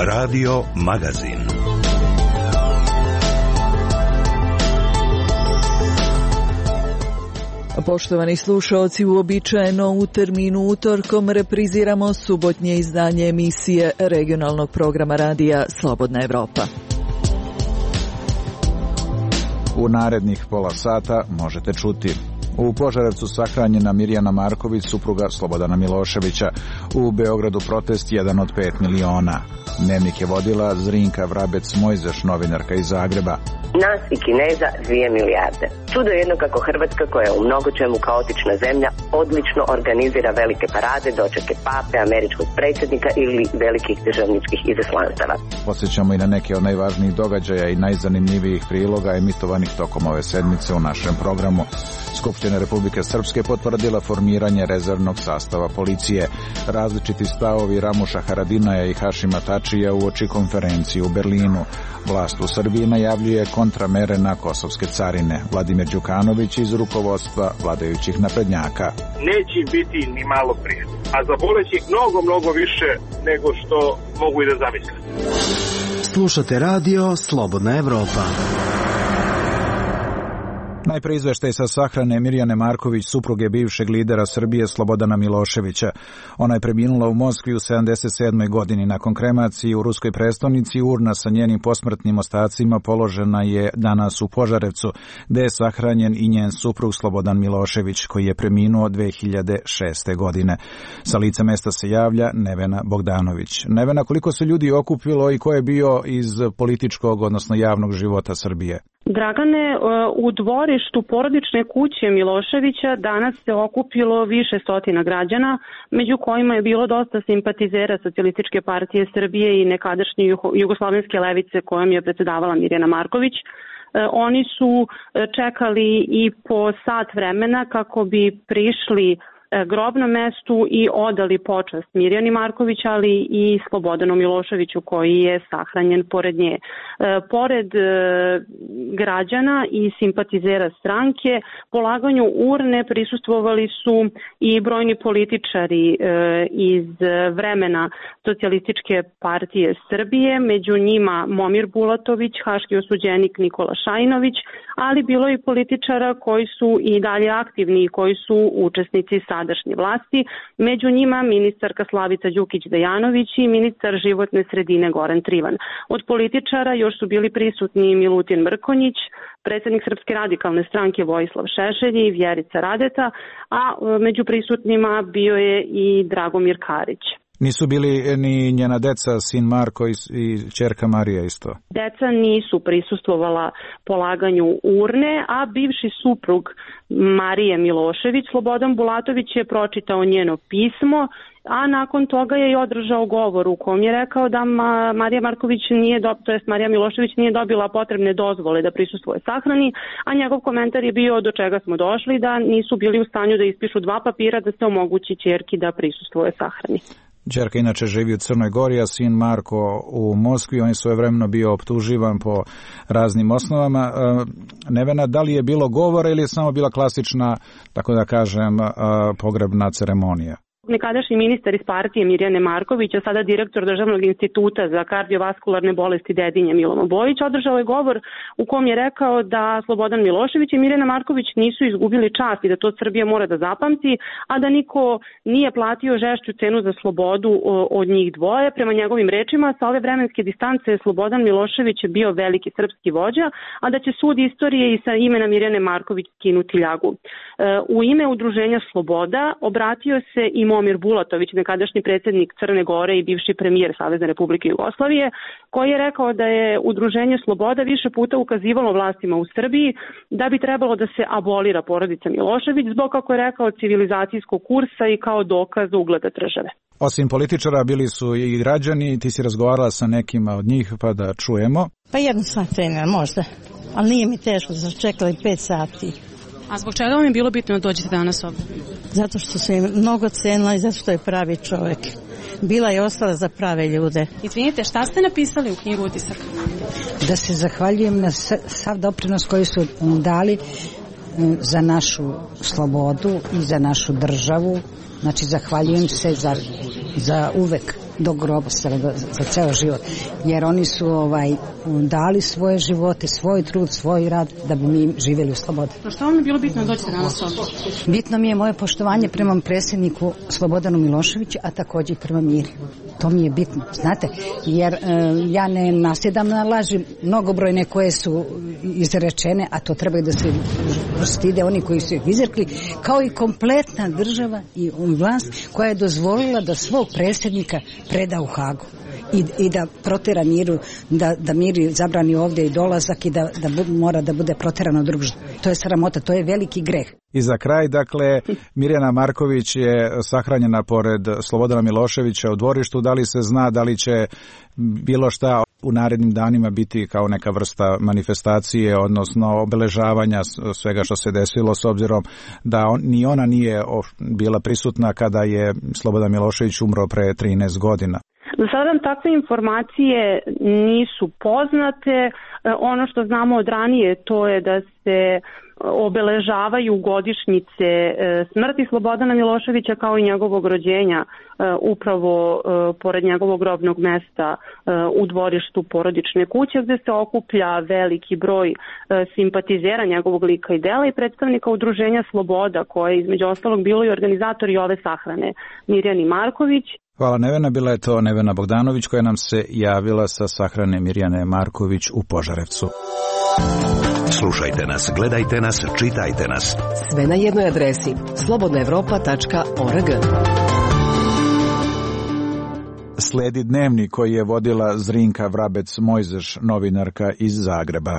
Radio Magazin. Poštovani slušaoci, uobičajeno u terminu utorkom repriziramo subotnje izdanje emisije regionalnog programa radija Slobodna Evropa. U narednih pola sata možete čuti: u Požarevcu sahranjena Mirjana Marković, supruga Slobodana Miloševića. U Beogradu protest 1 od 5 miliona. Dnevnik je vodila Zrinka Vrabec-Mojzeš, novinarka iz Zagreba. Nas i Kineza 2 milijarde. Čudo je jedno kako Hrvatska, koja je u mnogo čemu kaotična zemlja, odlično organizira velike parade, dočeke pape, američkog predsjednika ili velikih državničkih izaslanstava. Posjećamo i na neke od najvažnijih događaja i najzanimljivijih priloga emitovanih tokom ove sedmice u našem programu. Skupština Republike Srpske potvrdila formiranje rezervnog sastava policije. Različiti stavovi Ramuša Haradinaja i Hašima Tačija uoči konferenciji u Berlinu. Vlast u Srbiji najavljuje kontramere na kosovske carine. Vladimir Đukanović iz rukovodstva vladajućih naprednjaka. Neće biti ni malo prije, a zaboleće ih mnogo više nego što mogu i da zamisle. Slušate radio Slobodna Evropa. Najpre izveštaj sa sahrane Mirjane Marković, supruge bivšeg lidera Srbije Slobodana Miloševića. Ona je preminula u Moskvi u 77. godini. Nakon kremacije u ruskoj prestonici, urna sa njenim posmrtnim ostacima položena je danas u Požarevcu, gde je sahranjen i njen suprug Slobodan Milošević, koji je preminuo 2006. godine. Sa lica mesta se javlja Nevena Bogdanović. Nevena, koliko se ljudi okupilo i ko je bio iz političkog, odnosno javnog života Srbije? Dragane, u dvorištu porodične kuće Miloševića danas se okupilo više stotina građana, među kojima je bilo dosta simpatizera Socijalističke partije Srbije i nekadašnje jugoslavenske levice kojom je predsedavala Mirjana Marković. Oni su čekali i po sat vremena kako bi prišli grobnom mestu i odali počast Mirjani Marković, ali i Slobodanu Miloševiću koji je sahranjen pored nje. Pored građana i simpatizera stranke, polaganju urne prisustvovali su i brojni političari iz vremena Socijalističke partije Srbije, među njima Momir Bulatović, haški osuđenik Nikola Šajinović, ali bilo i političara koji su i dalje aktivni i koji su učesnici sadašnje vlasti, među njima ministarka Slavica Đukić-Dejanović i ministar životne sredine Goran Trivan. Od političara još su bili prisutni Milutin Mrkonjić, predsjednik Srpske radikalne stranke Vojislav Šešelj i Vjerica Radeta, a među prisutnima bio je i Dragomir Karić. Nisu bili ni njena deca, sin Marko i ćerka Marija isto? Deca nisu prisustvovala polaganju urne, a bivši suprug Marije Milošević, Slobodan Bulatović, je pročitao njeno pismo, a nakon toga je i održao govor u kom je rekao da Marija Milošević nije dobila potrebne dozvole da prisustvuje sahrani, a njegov komentar je bio do čega smo došli, da nisu bili u stanju da ispišu 2 papira da se omogući ćerki da prisustvuje sahrani. Ćerka inače živi u Crnoj Gori, a sin Marko u Moskvi. On je svojevremeno bio optuživan po raznim osnovama. Nevena, da li je bilo govora ili je samo bila klasična, tako da kažem, pogrebna ceremonija? Nekadašnji ministar iz partije Mirjane Marković, a sada direktor Državnog instituta za kardiovaskularne bolesti Dedinje Milomo Bojić, održao je govor u kom je rekao da Slobodan Milošević i Mirjana Marković nisu izgubili čast i da to Srbija mora da zapamti, a da niko nije platio žešću cenu za slobodu od njih dvoje. Prema njegovim rečima, sa ove vremenske distance Slobodan Milošević je bio veliki srpski vođa, a da će sud istorije i sa imena Mirjane Marković skinuti ljagu. U ime udruženja Sloboda obratio se i Momir Bulatović, nekadašnji predsjednik Crne Gore i bivši premijer Savezne Republike Jugoslavije, koji je rekao da je udruženje Sloboda više puta ukazivalo vlastima u Srbiji da bi trebalo da se abolira porodica Milošević zbog, kako je rekao, civilizacijskog kursa i kao dokaz ugleda države. Osim političara bili su i građani, ti si razgovarala sa nekima od njih, pa da čujemo. Pa jedno sat vremena možda, ali nije mi teško, čekali 5 sati. A zbog čega vam je bilo bitno da dođete danas ovdje? Zato što se je mnogo cenila i zato što je pravi čovjek. Bila je ostala za prave ljude. Izvinite, šta ste napisali u knjigu Utisaka? Da se zahvaljujem na sav doprinos koji su dali za našu slobodu i za našu državu. Znači, zahvaljujem se za uvek do groba, za ceo život. Jer oni su dali svoje živote, svoj trud, svoj rad da bi mi živjeli u slobodi. A što vam je bilo bitno da dođete danas ovdje? Bitno mi je moje poštovanje prema predsjedniku Slobodanu Miloševiću, a također i prema Miri. To mi je bitno, znate, jer ja ne nasjedam na laži mnogobrojne koje su izrečene, a to trebaju da se stide oni koji su ih izrekli, kao i kompletna država i vlast koja je dozvolila da svog predsjednika preda u Hagu i da protera Miru, da Miri zabrani ovdje i dolazak i da mora da bude proterano drugdje. To je sramota, to je veliki greh. I za kraj, dakle, Mirjana Marković je sahranjena pored Slobodana Miloševića u dvorištu. Da li se zna da li će bilo šta u narednim danima biti kao neka vrsta manifestacije, odnosno obeležavanja svega što se desilo, s obzirom da ni ona nije bila prisutna kada je Slobodan Milošević umro pre 13 godina? Do sada takve informacije nisu poznate. Ono što znamo od ranije to je da se obeležavaju godišnjice smrti Slobodana Miloševića kao i njegovog rođenja upravo pored njegovog grobnog mesta u dvorištu porodične kuće, gde se okuplja veliki broj simpatizera njegovog lika i dela i predstavnika udruženja Sloboda, koje između ostalog bilo i organizator i ove sahrane Mirjani Marković. Hvala Nevena, bila je to Nevena Bogdanović koja nam se javila sa sahrane Mirjane Marković u Požarevcu. Slušajte nas, gledajte nas, čitajte nas. Sve na jednoj adresi slobodnaevropa.org. Sledi dnevnik koji je vodila Zrinka Vrabec-Mojzeš, novinarka iz Zagreba.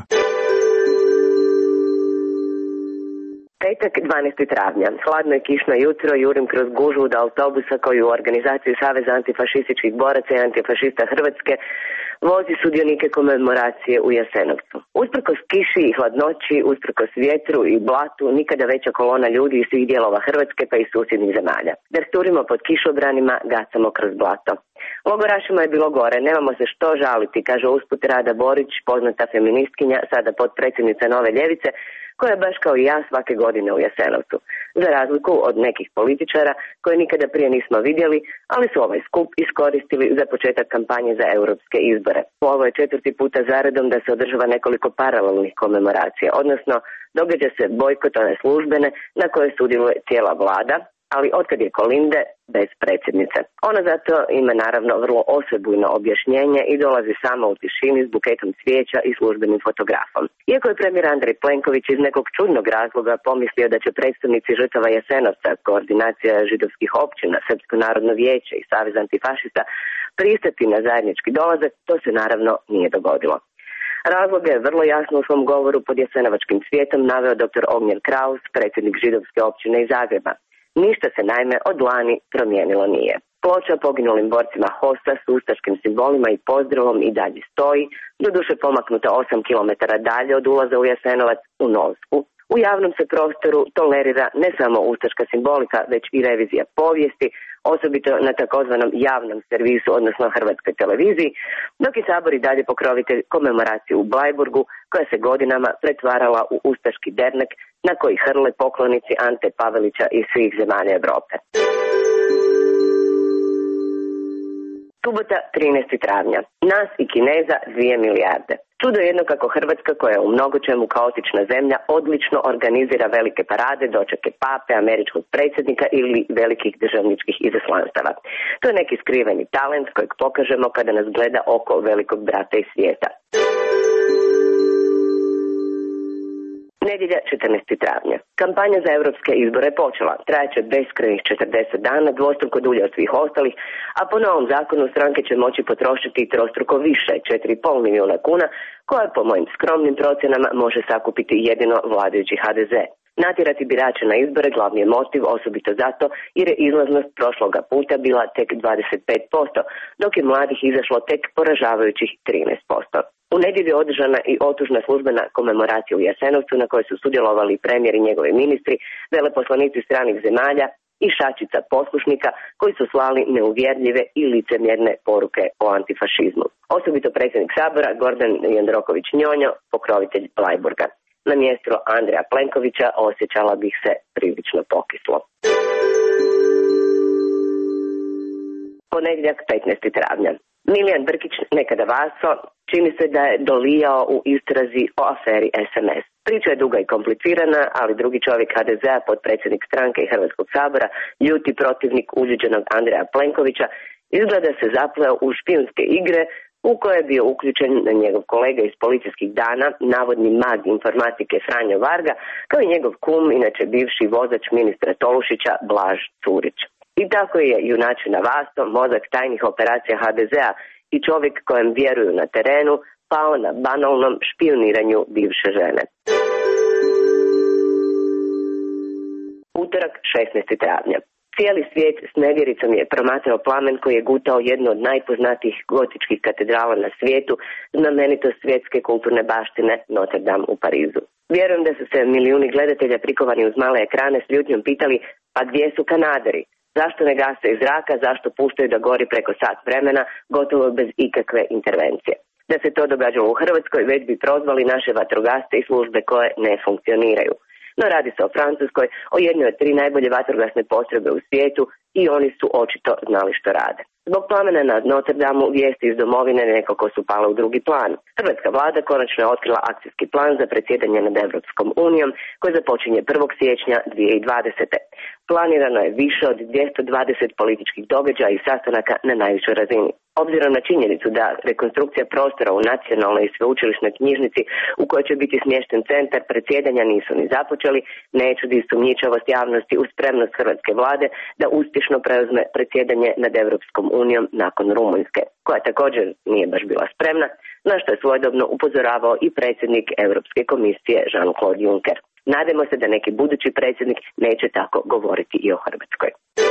Petak, 12. travnja. Hladno i kišno jutro, jurim kroz gužvu do autobusa koji u organizaciji Saveza antifašističkih boraca i antifašista Hrvatske vozi sudionike komemoracije u Jasenovcu. Usprkos kiši i hladnoći, usprkos vjetru i blatu, nikada veća kolona ljudi iz svih dijelova Hrvatske pa i susjednih zemalja. Drhturimo pod kišobranima, gacamo kroz blato. Logorašima je bilo gore, nemamo se što žaliti, kaže usput Rada Borić, poznata feministkinja, sada potpredsjednica Nove ljevice, koja baš kao i ja svake godine u Jasenovcu. Za razliku od nekih političara koje nikada prije nismo vidjeli, ali su ovaj skup iskoristili za početak kampanje za europske izbore. Ovo je 4. puta zaredom da se održava nekoliko paralelnih komemoracija, odnosno događa se bojkot one službene na koje sudjeluje cijela vlada, ali otkad je Kolinde bez predsjednice. Ona zato ima naravno vrlo osebujno objašnjenje i dolazi sama u tišini s buketom cvijeća i službenim fotografom. Iako je premijer Andrej Plenković iz nekog čudnog razloga pomislio da će predstavnici žrtava Jasenovca, koordinacija židovskih općina, Srpsko narodno vijeće i Savez antifašista pristati na zajednički dolazak, to se naravno nije dogodilo. Razloga je vrlo jasno u svom govoru pod jasenovačkim cvijetom naveo dr. Ognjen Kraus, predsjednik židovske općine iz Zagreba. Ništa se naime od lani promijenilo nije. Ploča poginulim borcima HOS-a s ustaškim simbolima i pozdravom i dalje stoji, doduše pomaknuta 8 km dalje od ulaza u Jasenovac u Novsku. U javnom se prostoru tolerira ne samo ustaška simbolika, već i revizija povijesti, osobito na takozvanom javnom servisu, odnosno Hrvatskoj televiziji, dok je Sabor i dalje pokrovitelj komemoracije u Blajburgu, koja se godinama pretvarala u ustaški dernek na koji hrle poklonici Ante Pavelića iz svih zemalja Europe. Subota, 13. travnja. Nas i Kineza 2 milijarde. Čudo je jedno kako Hrvatska, koja je u mnogočemu kaotična zemlja, odlično organizira velike parade, dočeke pape, američkog predsjednika ili velikih državničkih izaslanstava. To je neki skriveni talent kojeg pokažemo kada nas gleda oko velikog brata iz svijeta. Nedjelja, 14. travnja. Kampanja za europske izbore je počela. Trajaće beskrajnih 40 dana, dvostruko dulje od svih ostalih, a po novom zakonu stranke će moći potrošiti trostruko više, 4,5 milijuna kuna, koje po mojim skromnim procjenama može sakupiti jedino vladajući HDZ. Natjerati birače na izbore glavni je motiv, osobito zato jer je izlaznost prošloga puta bila tek 25%, dok je mladih izašlo tek poražavajućih 13%. U nedjelju je održana i otužna službena komemoracija u Jasenovcu na kojoj su sudjelovali premijer i njegovi ministri, veleposlanici stranih zemalja i šačica poslušnika koji su slali neuvjerljive i licemjerne poruke o antifašizmu. Osobito predsjednik Sabora Gordan Jandroković-Njonjo, pokrovitelj Blajburga. Na mjestu Andreja Plenkovića osjećala bih se prilično pokislo. Po Ponedjeljak 15. travnja. Milijan Brkić, nekada Vaso, čini se da je dolijao u istrazi o aferi SMS. Priča je duga i komplicirana, ali drugi čovjek HDZ-a, potpredsjednik stranke i Hrvatskog sabora, ljuti protivnik uljuđenog Andreja Plenkovića, izgleda se zapleo u špijunske igre u koje je bio uključen njegov kolega iz policijskih dana, navodni mag informatike Franjo Varga, kao i njegov kum, inače bivši vozač ministra Tolušića, Blaž Curić. I tako je junačina Vaso, mozak tajnih operacija HDZ-a i čovjek kojem vjeruju na terenu, pao na banalnom špijuniranju bivše žene. Utorak 16. travnja. Cijeli svijet s nevjericom je promatrao plamen koji je gutao jednu od najpoznatijih gotičkih katedrala na svijetu, znamenitost svjetske kulturne baštine Notre Dame u Parizu. Vjerujem da su se milijuni gledatelja prikovani uz male ekrane s ljutnjom pitali, pa gdje su Kanaderi? Zašto ne gase iz zraka, zašto puštaju da gori preko sat vremena, gotovo bez ikakve intervencije? Da se to događalo u Hrvatskoj, već bi prozvali naše vatrogasce i službe koje ne funkcioniraju. No radi se o Francuskoj, o jednoj od 3 najbolje vatrogasne postrojbe u svijetu i oni su očito znali što rade. Zbog plamena nad Notre Dame vijesti iz domovine nekako su pale u drugi plan. Hrvatska vlada konačno je otkrila akcijski plan za predsjedanje nad Europskom unijom koji započinje 1. siječnja 2020. Planirano je više od 220 političkih događaja i sastanaka na najvišoj razini. Obzirom na činjenicu da rekonstrukcija prostora u Nacionalnoj i sveučilišnoj knjižnici u kojoj će biti smješten centar predsjedanja nisu ni započeli, ne čudi sumnjičavost javnosti u spremnost hrvatske vlade da uspješno preuzme predsjedanje nad Europskom unijom nakon Rumunjske, koja također nije baš bila spremna, na što je svojedobno upozoravao i predsjednik Europske komisije Jean-Claude Juncker. Nadamo se da neki budući predsjednik neće tako govoriti i o Hrvatskoj.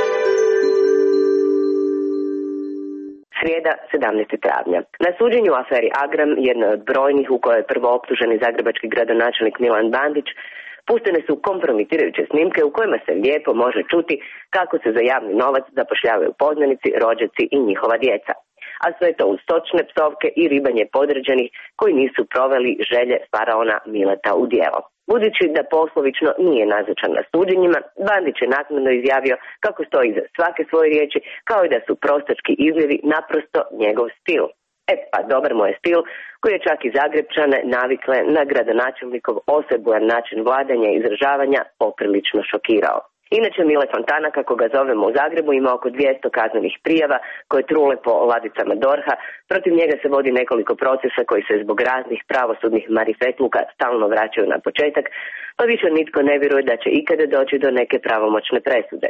Srijeda, 17. travnja. Na suđenju u aferi Agram, jedna od brojnih u kojoj je prvo optuženi zagrebački gradonačelnik Milan Bandić, puštene su kompromitirajuće snimke u kojima se lijepo može čuti kako se za javni novac zapošljavaju poznanici, rođaci i njihova djeca. A sve to uz sočne psovke i ribanje podređenih koji nisu proveli želje faraona Mileta u djelo. Budući da poslovično nije nazočan na suđenjima, Bandić je naknadno izjavio kako stoji iza svake svoje riječi, kao i da su prostački izljevi naprosto njegov stil. Pa dobar mu je stil koji je čak i Zagrepčane navikle na gradonačelnikov osebujan način vladanja i izražavanja poprilično šokirao. Inače, Mile Fontana, kako ga zovemo u Zagrebu, ima oko 200 kaznenih prijava koje trule po ladicama DORH-a. Protiv njega se vodi nekoliko procesa koji se zbog raznih pravosudnih marifetluka stalno vraćaju na početak, pa više nitko ne vjeruje da će ikada doći do neke pravomoćne presude.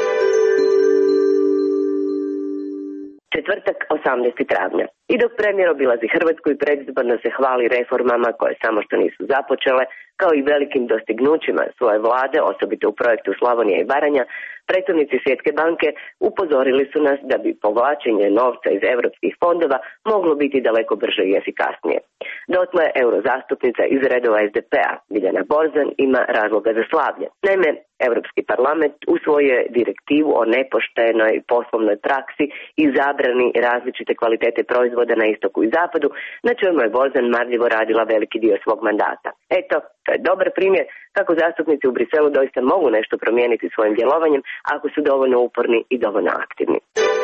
Četvrtak, 18. travnja. I dok premijer obilazi Hrvatsku i predizborno se hvali reformama koje samo što nisu započele, kao i velikim dostignućima svoje vlade, osobito u projektu Slavonija i Baranja, predstavnici Svjetske banke upozorili su nas da bi povlačenje novca iz europskih fondova moglo biti daleko brže i efikasnije. Dotle eurozastupnica iz redova SDP-a, Biljana Borzan, ima razloga za slavlje. Naime, Europski parlament usvojio je direktivu o nepoštenoj poslovnoj praksi i zabrani različite kvalitete proizvoda na istoku i zapadu, na čemu je Borzan marljivo radila veliki dio svog mandata. Eto, to je dobar primjer kako zastupnici u Briselu doista mogu nešto promijeniti svojim djelovanjem ako su dovoljno uporni i dovoljno aktivni.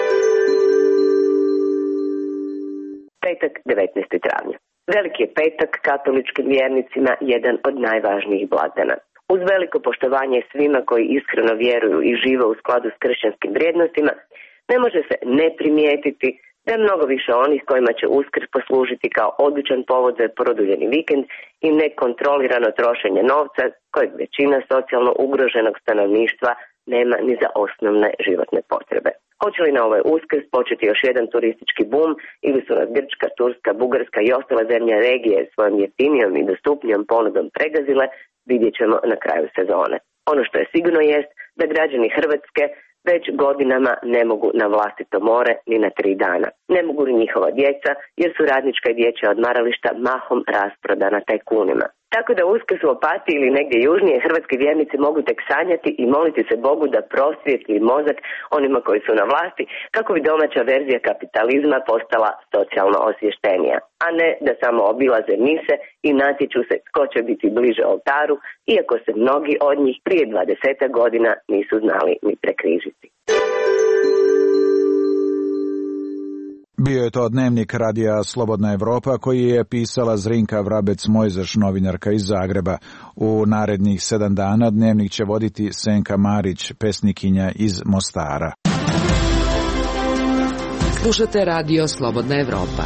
Petak, 19. travnja. Veliki je petak katoličkim vjernicima jedan od najvažnijih blagdana. Uz veliko poštovanje svima koji iskreno vjeruju i žive u skladu s kršćanskim vrijednostima, ne može se ne primijetiti da je mnogo više onih kojima će Uskrs poslužiti kao odličan povod za produljeni vikend i nekontrolirano trošenje novca kojeg većina socijalno ugroženog stanovništva nema ni za osnovne životne potrebe. Hoće li na ovaj Uskrs početi još jedan turistički bum ili su nas Grčka, Turska, Bugarska i ostale zemlje regije svojom jeftinijom i dostupnijom ponudom pregazile, vidjet ćemo na kraju sezone. Ono što je sigurno jest da građani Hrvatske već godinama ne mogu na vlastito more ni na 3 dana. Ne mogu ni njihova djeca jer su radnička i dječja odmarališta mahom rasprodana tajkunima. Tako da Uskrs u Opatiji ili negdje južnije hrvatski vjernici mogu tek sanjati i moliti se Bogu da prosvijetli mozak onima koji su na vlasti kako bi domaća verzija kapitalizma postala socijalno osvještenija, a ne da samo obilaze mise i natječu se tko će biti bliže oltaru, iako se mnogi od njih prije 20 godina nisu znali ni prekrižiti. Bio je to dnevnik radija Slobodna Evropa koji je pisala Zrinka Vrabec-Mojzeš, novinarka iz Zagreba. U narednih 7 dana dnevnik će voditi Senka Marić, pesnikinja iz Mostara. Slušate radio Slobodna Evropa.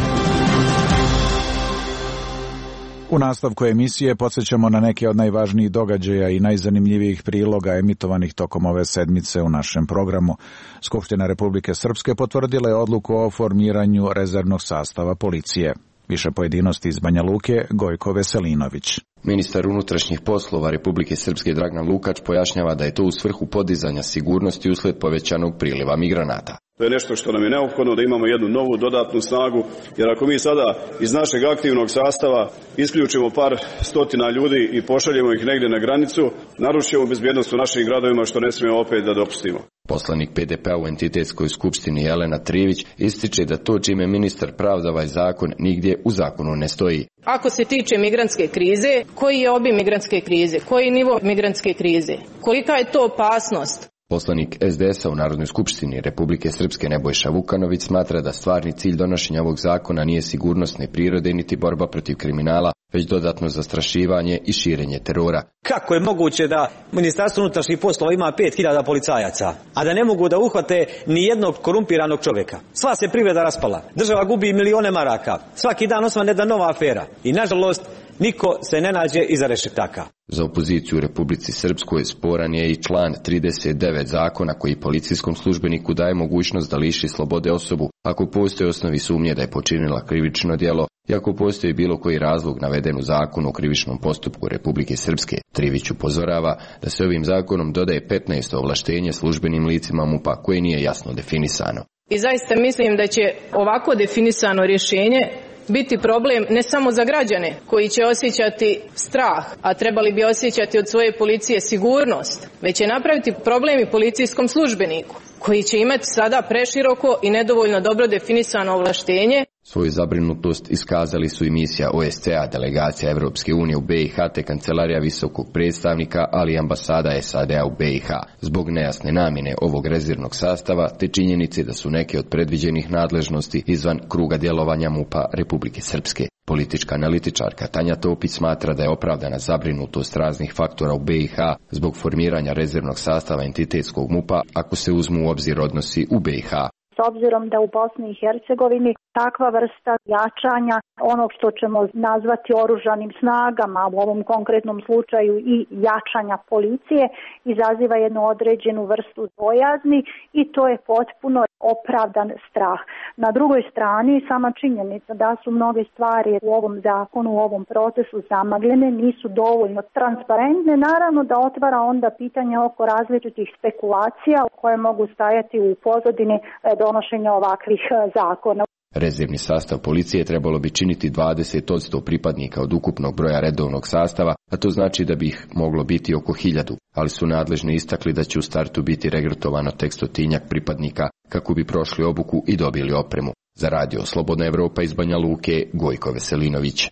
U nastavku emisije podsjećamo na neke od najvažnijih događaja i najzanimljivijih priloga emitovanih tokom ove sedmice u našem programu. Skupština Republike Srpske potvrdila je odluku o formiranju rezervnog sastava policije. Više pojedinosti iz Banja Luke, Gojko Veselinović. Ministar unutrašnjih poslova Republike Srpske Dragnan Lukač pojašnjava da je to u svrhu podizanja sigurnosti usled povećanog priliva migranata. To je nešto što nam je neophodno, da imamo jednu novu dodatnu snagu, jer ako mi sada iz našeg aktivnog sastava isključimo par stotina ljudi i pošaljemo ih negdje na granicu, narušimo bezbjednost u našim gradovima, što ne smijemo opet da dopustimo. Poslanik PDP-a u entitetskoj skupštini Jelena Trivić ističe da to čime ministar pravda ovaj zakon nigdje u zakonu ne stoji. Ako se tiče migrantske krize, koji je obim migrantske krize, koji je nivo migrantske krize, kolika je to opasnost? Poslanik SDS-a u Narodnoj skupštini Republike Srpske Nebojša Vukanović smatra da stvarni cilj donošenja ovog zakona nije sigurnosne prirode niti borba protiv kriminala, već dodatno zastrašivanje i širenje terora. Kako je moguće da Ministarstvo unutrašnjih poslova ima 5000 policajaca, a da ne mogu da uhvate ni jednog korumpiranog čovjeka? Sva se privreda raspala, država gubi milione maraka, svaki dan osvane jedna nova afera i nažalost niko se ne nađe iza rešetaka. Za opoziciju u Republici Srpskoj sporan je i član 39 zakona koji policijskom službeniku daje mogućnost da liši slobode osobu ako postoje osnovi sumnje da je počinila krivično djelo i ako postoji bilo koji razlog naveden u zakonu o krivičnom postupku Republike Srpske. Trivić upozorava da se ovim zakonom dodaje 15 ovlaštenje službenim licima MUP-a koje nije jasno definisano. I zaista mislim da će ovako definisano rješenje biti problem ne samo za građane koji će osjećati strah, a trebali bi osjećati od svoje policije sigurnost, već će napraviti problem i policijskom službeniku koji će imati sada preširoko i nedovoljno dobro definisano ovlaštenje. Svoju zabrinutost iskazali su i misija OSCE-a, delegacija Evropske unije u BiH te kancelarija visokog predstavnika, ali i ambasada SAD-a u BiH, zbog nejasne namjene ovog rezervnog sastava te činjenice da su neke od predviđenih nadležnosti izvan kruga djelovanja MUP-a Republike Srpske. Politička analitičarka Tanja Topić smatra da je opravdana zabrinutost raznih faktora u BiH zbog formiranja rezervnog sastava entitetskog MUP-a ako se uzmu u obzir odnosi u BiH. S obzirom da u Bosni i Hercegovini takva vrsta jačanja onog što ćemo nazvati oružanim snagama, u ovom konkretnom slučaju i jačanja policije, izaziva jednu određenu vrstu bojazni i to je potpuno opravdan strah. Na drugoj strani sama činjenica da su mnoge stvari u ovom zakonu, u ovom procesu zamagljene, nisu dovoljno transparentne, naravno da otvara onda pitanje oko različitih spekulacija koje mogu stajati u pozadini donošenja ovakvih zakona. Rezervni sastav policije trebalo bi činiti 20% pripadnika od ukupnog broja redovnog sastava, a to znači da bi ih moglo biti oko 1000, ali su nadležni istakli da će u startu biti regrutovano tek 100-tinjak pripadnika kako bi prošli obuku i dobili opremu. Za radio Slobodna Evropa iz Banja Luke, Gojko Veselinović.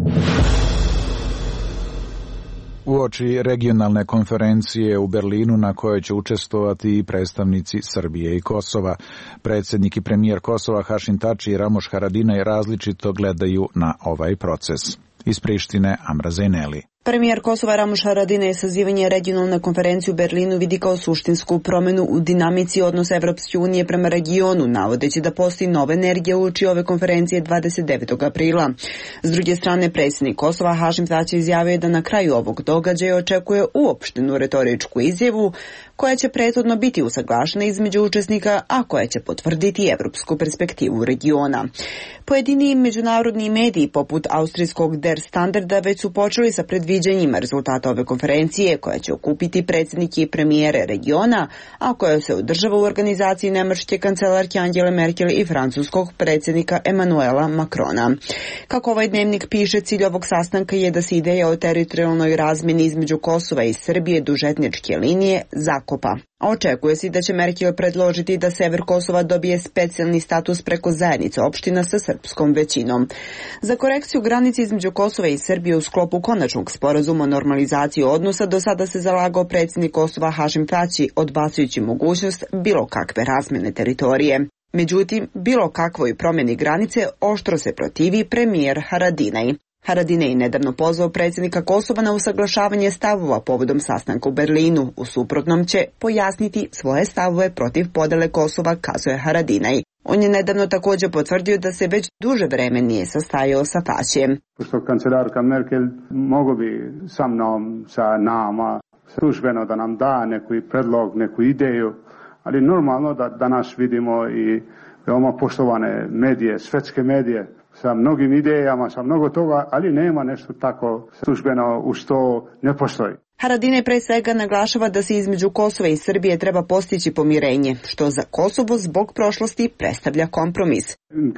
Uoči regionalne konferencije u Berlinu na kojoj će učestvovati i predstavnici Srbije i Kosova, predsjednik i premijer Kosova Hašim Tači i Ramoš Haradinaj različito gledaju na ovaj proces. Iz Prištine, Amra Zejneli. Premijer Kosova Ramoš Haradinaj sazivanje regionalne konferencije u Berlinu vidi kao suštinsku promjenu u dinamici odnosa Evropske unije prema regionu, navodeći da postoji nova energija uoči ove konferencije 29. aprila. S druge strane, predsjednik Kosova Hašim Tači izjavio da na kraju ovog događaja očekuje uopštenu retoričku izjavu koja će prethodno biti usaglašena između učesnika, a koja će potvrditi evropsku perspektivu regiona. Pojedini međunarodni mediji poput austrijskog Der Standarda već su počeli sa predviđanjima rezultata ove konferencije koja će okupiti predsjednike i premijere regiona, a koja se održava u organizaciji nemačke kancelarke Angele Merkel i francuskog predsjednika Emmanuela Macrona. Kako ovaj dnevnik piše, cilj ovog sastanka je da se ideja o teritorijalnoj razmjeni između Kosova i Srbije duž etničke linije zakopa. A očekuje se da će Merkel predložiti da sever Kosova dobije specijalni status preko zajednice opština sa srpskom većinom. Za korekciju granice između Kosova i Srbije u sklopu konačnog sporazuma o normalizaciji odnosa do sada se zalagao predsjednik Kosova Hašim Tači, odbacujući mogućnost bilo kakve razmjene teritorije. Međutim, bilo kakvoj promjeni granice oštro se protivi premijer Haradinaj. Haradinaj nedavno pozvao predsjednika Kosova na usaglašavanje stavova povodom sastanka u Berlinu. U suprotnom će pojasniti svoje stavove protiv podele Kosova, kazuje Haradinaj. On je nedavno također potvrdio da se već duže vreme nije sastajao sa Tačijem. Pošto kancelarka Merkel mogu bi sa mnom, sa nama, službeno da nam da neki predlog, neku ideju, ali normalno da danas vidimo i veoma poštovane medije, svetske medije, sa mnogim idejama, sa mnogo toga, ali nema nešto tako službeno u što ne postoji. Haradinaj pre svega naglašava da se između Kosova i Srbije treba postići pomirenje, što za Kosovo zbog prošlosti predstavlja kompromis.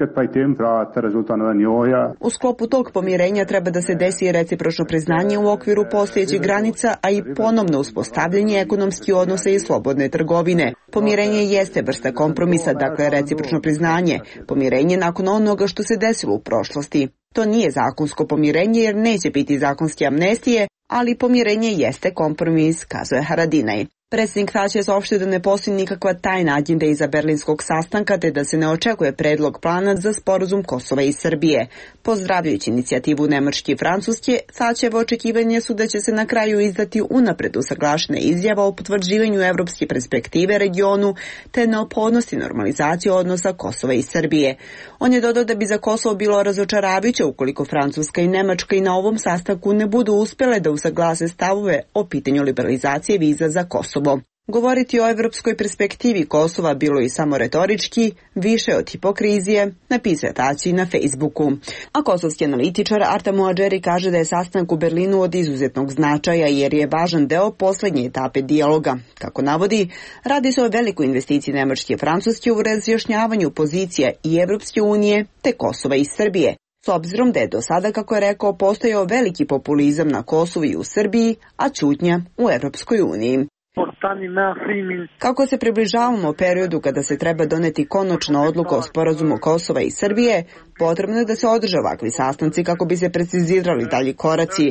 U sklopu tog pomirenja treba da se desi recipročno priznanje u okviru postojećih granica, a i ponovno uspostavljanje ekonomskih odnosa i slobodne trgovine. Pomirenje jeste vrsta kompromisa, dakle recipročno priznanje. Pomirenje nakon onoga što se desilo u prošlosti. To nije zakonsko pomirenje jer neće biti zakonske amnestije, ali pomirenje jeste kompromis, kazuje Haradinaj. Predsjednik Tači je saopštio da ne postoji nikakva tajna agenda iza berlinskog sastanka, te da se ne očekuje predlog plana za sporazum Kosova i Srbije. Pozdravljajući inicijativu Nemačke i Francuske, Tačevo očekivanje su da će se na kraju izdati unapred usaglašena izjava o potvrđivanju evropske perspektive regionu, te neophodnosti normalizacije odnosa Kosova i Srbije. On je dodao da bi za Kosovo bilo razočaravajuće ukoliko Francuska i Nemačka i na ovom sastanku ne budu uspjele da usaglase stavove o pitanju liberalizacije viza za Kosovo. Govoriti o evropskoj perspektivi Kosova bilo i samo retorički, više od hipokrizije, napisao Tači na Facebooku. A kosovski analitičar Artem Muadžeri kaže da je sastanak u Berlinu od izuzetnog značaja jer je važan deo posljednje etape dijaloga. Kako navodi, radi se o velikoj investiciji Nemačke i Francuske u razjašnjavanju pozicija i Evropske unije te Kosova i Srbije. S obzirom da je do sada, kako je rekao, postojao veliki populizam na Kosovu i u Srbiji, a ćutnja u Evropskoj uniji. Kako se približavamo periodu kada se treba doneti konačna odluka o sporazumu Kosova i Srbije, potrebno je da se održe ovakvi sastanci kako bi se precizirali dalji koraci.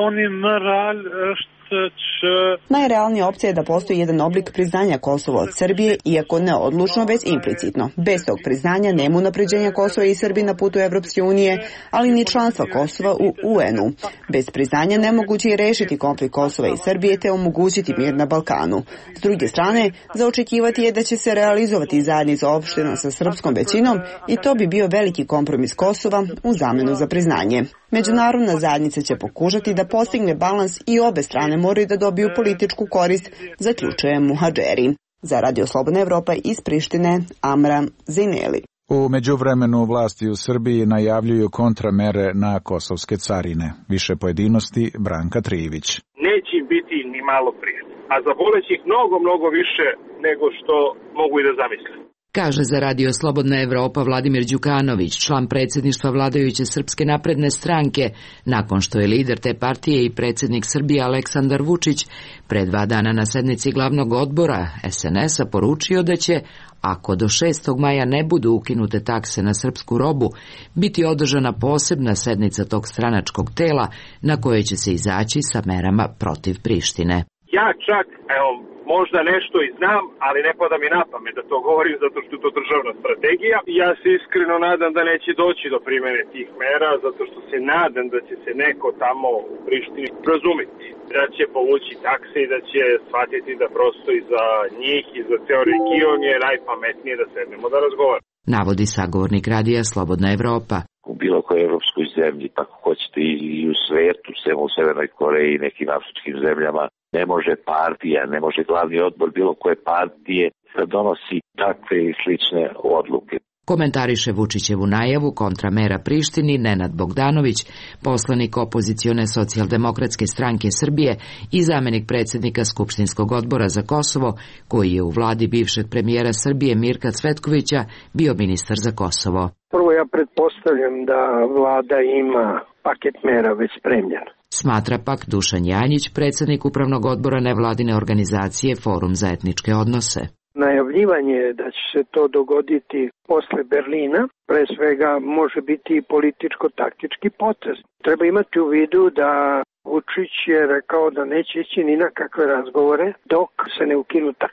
Najrealnija opcija je da postoji jedan oblik priznanja Kosova od Srbije, iako ne odlučno, već implicitno. Bez tog priznanja nema unapređenja Kosova i Srbije na putu Evropske unije, ali ni članstva Kosova u UN-u. Bez priznanja nemoguće je rešiti konflikt Kosova i Srbije te omogućiti mir na Balkanu. S druge strane, za očekivati je da će se realizovati zajednica opština sa srpskom većinom i to bi bio veliki kompromis Kosova u zamenu za priznanje. Međunarodna zajednica će pokušati da postigne balans i obe strane moraju da dobiju političku korist, zaključuje Muhadžeri. Za Radio Slobodna Evropa iz Prištine, Amra Zineli. U međuvremenu vlasti u Srbiji najavljuju kontramere na kosovske carine. Više pojedinosti Branka Trijević. Neće im biti ni malo prije, a zaboleći ih mnogo više nego što mogu i da zamislim. Kaže za Radio Slobodna Evropa Vladimir Đukanović, član predsjedništva vladajuće Srpske napredne stranke, nakon što je lider te partije i predsjednik Srbije Aleksandar Vučić pre 2 dana na sednici glavnog odbora SNS-a poručio da će, ako do 6. maja ne budu ukinute takse na srpsku robu, biti održana posebna sednica tog stranačkog tela na kojoj će se izaći sa merama protiv Prištine. Ja čak, možda nešto i znam, ali ne pada mi na pamet da to govorim zato što je to državna strategija. Ja se iskreno nadam da neće doći do primjene tih mera, zato što se nadam da će se neko tamo u Prištini razumeti. Da će povući takse i da će shvatiti da prosto i za njih i za ceo region je najpametnije da sednemo da razgovaramo. Navodi sagovornik radija Slobodna Evropa. U bilo kojoj evropskoj zemlji, pa ako hoćete i u svetu, sem u Severnoj Koreji i nekim afričkim zemljama, ne može partija, ne može glavni odbor bilo koje partije da donosi takve i slične odluke. Komentariše Vučićevu najavu kontramera Prištini Nenad Bogdanović, poslanik opozicione socijaldemokratske stranke Srbije i zamenik predsjednika Skupštinskog odbora za Kosovo, koji je u vladi bivšeg premijera Srbije Mirka Cvetkovića bio ministar za Kosovo. Prvo ja pretpostavljam da vlada ima paket mera već spremljen. Smatra pak Dušan Janjić, predsjednik upravnog odbora nevladine organizacije Forum za etničke odnose. Najavljivanje da će se to dogoditi posle Berlina, pre svega može biti i političko-taktički potez. Treba imati u vidu da Vučić je rekao da neće ići ni na kakve razgovore dok se ne ukinu takse.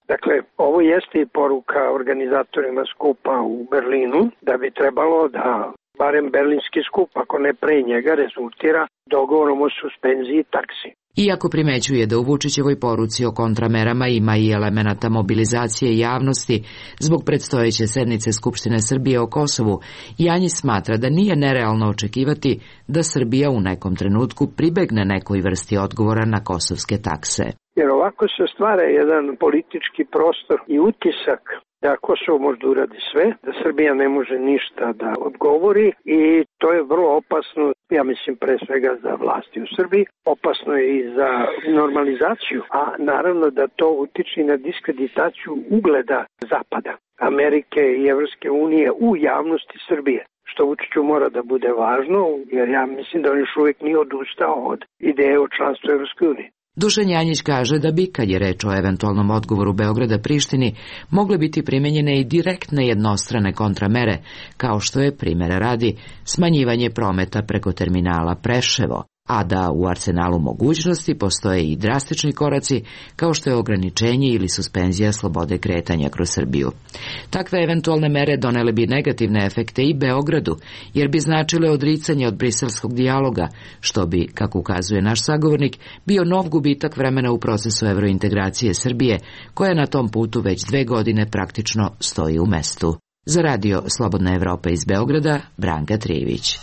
Dakle, ovo jeste i poruka organizatorima skupa u Berlinu da bi trebalo da barem berlinski skup, ako ne pre njega, rezultira dogovorom o suspenziji taksi. Iako primećuje da u Vučićevoj poruci o kontramerama ima i elemenata mobilizacije javnosti zbog predstojeće sednice Skupštine Srbije o Kosovu, Janjić smatra da nije nerealno očekivati da Srbija u nekom trenutku pribegne nekoj vrsti odgovora na kosovske takse. Jer ovako se stvara jedan politički prostor i utisak da Kosovo može da uradi sve, da Srbija ne može ništa da odgovori i to je vrlo opasno, ja mislim pre svega za vlasti u Srbiji, opasno je i za normalizaciju, a naravno da to utiče na diskreditaciju ugleda Zapada, Amerike i Evropske unije u javnosti Srbije, što Vučiću mora da bude važno, jer ja mislim da on još uvijek nije odustao od ideje o članstvu Evropske unije. Dušan Janjić kaže da bi, kad je reč o eventualnom odgovoru Beograda Prištini, mogle biti primenjene i direktne jednostrane kontramere, kao što je, primjera radi, smanjivanje prometa preko terminala Preševo, a da u arsenalu mogućnosti postoje i drastični koraci, kao što je ograničenje ili suspenzija slobode kretanja kroz Srbiju. Takve eventualne mere donele bi negativne efekte i Beogradu, jer bi značile odricanje od briselskog dijaloga, što bi, kako ukazuje naš sagovornik, bio nov gubitak vremena u procesu evrointegracije Srbije, koja na tom putu već 2 godine praktično stoji u mestu. Za radio Slobodna Evropa iz Beograda, Branka Trijević.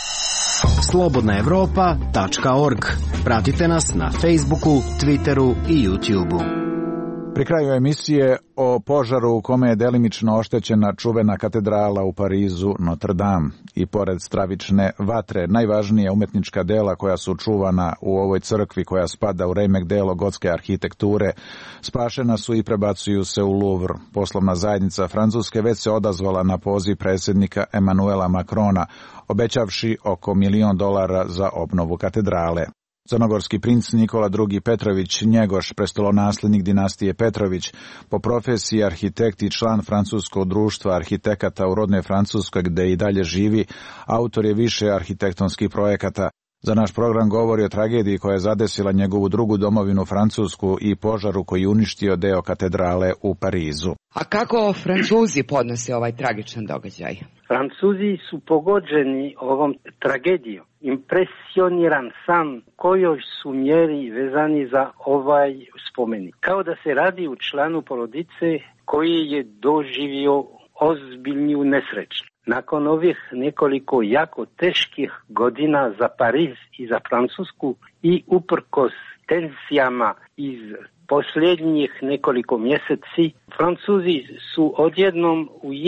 slobodnaevropa.org. Pratite nas na Facebooku, Twitteru i YouTubeu. Pri kraju emisije o požaru u kome je delimično oštećena čuvena katedrala u Parizu Notre Dame i pored stravične vatre, najvažnija umetnička dela koja su čuvana u ovoj crkvi koja spada u remek delo gotske arhitekture, spašena su i prebacuju se u Louvre. Poslovna zajednica Francuske već se odazvala na poziv predsjednika Emmanuela Macrona, obećavši oko $1 milion za obnovu katedrale. Crnogorski princ Nikola II. Petrović Njegoš, prestolonaslednik dinastije Petrović, po profesiji arhitekt i član francuskog društva arhitekata u rodnoj Francuskoj gde i dalje živi, autor je više arhitektonskih projekata. Za naš program govori o tragediji koja je zadesila njegovu drugu domovinu Francusku i požaru koji uništio deo katedrale u Parizu. A kako Francuzi podnose ovaj tragičan događaj? Francuzi su pogođeni ovom tragedijom. Impresioniran sam kojoj su mjeri vezani za ovaj spomenik. Kao da se radi u članu porodice koji je doživio ozbiljnu nesreću. Nakon ovih nekoliko jako teških godina za Pariz i za Francusku i uprkos tenzijama iz posljednjih nekoliko mjeseci, Francuzi su odjednom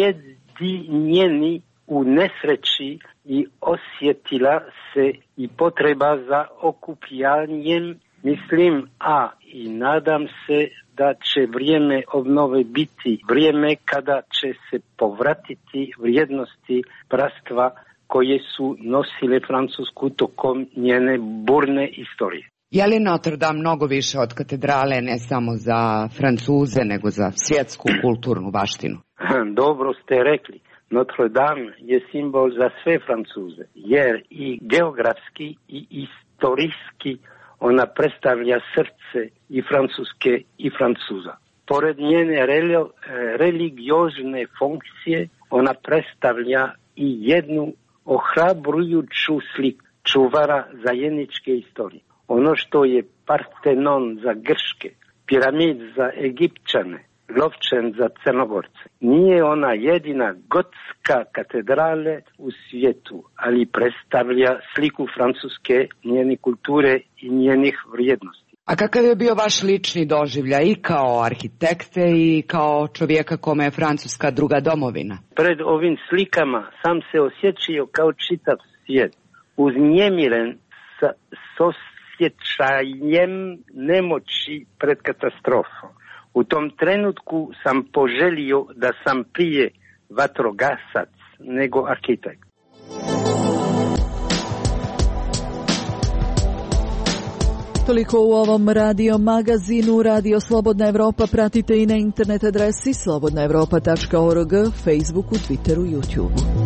ujedinjeni u nesreći i osjetila se i potreba za okupljanjem, mislim, i nadam se da će vrijeme obnove biti vrijeme kada će se povratiti vrijednosti prastva koje su nosile Francusku tokom njene burne istorije. Je li Notre Dame mnogo više od katedrale, ne samo za Francuze, nego za svjetsku kulturnu baštinu? Dobro ste rekli. Notre Dame je simbol za sve Francuze, jer i geografski i istorijski ona predstavlja srce i Francuske i Francuza. Pored njene religiozne funkcije, ona predstavlja i jednu ohrabrujuću sliku čuvara zajedničke istorije. Ono što je Partenon za Grške, piramid za Egipćane, Lovčen za Crnogorce. Nije ona jedina gotska katedrale u svijetu, ali predstavlja sliku Francuske, njene kulture i njenih vrijednosti. A kakav je bio vaš lični doživljaj i kao arhitekte i kao čovjeka kome je Francuska druga domovina? Pred ovim slikama sam se osjećao kao čitav svijet, uznemiren s osjećajem nemoći pred katastrofom. U tom trenutku sam poželio da sam prije vatrogasac nego arhitekt. Toliko u ovom radio magazinu. Radio Slobodna Evropa pratite i na internet adresi slobodnaevropa.org, Facebooku, Twitteru, YouTubeu.